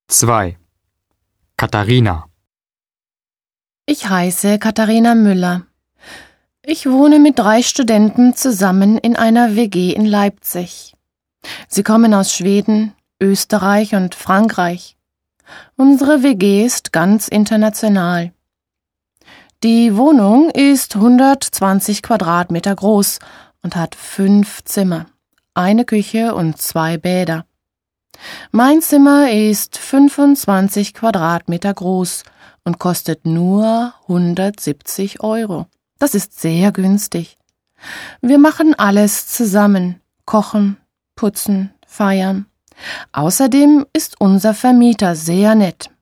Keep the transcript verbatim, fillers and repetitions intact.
zwei. Katharina. Ich heiße Katharina Müller. Ich wohne mit drei Studenten zusammen in einer W G in Leipzig. Sie kommen aus Schweden, Österreich und Frankreich. Unsere W G ist ganz international. Die Wohnung ist hundertzwanzig Quadratmeter groß und hat fünf Zimmer, eine Küche und zwei Bäder. Mein Zimmer ist fünfundzwanzig Quadratmeter groß und kostet nur hundertsiebzig Euro. Das ist sehr günstig. Wir machen alles zusammen, kochen, putzen, feiern. Außerdem ist unser Vermieter sehr nett.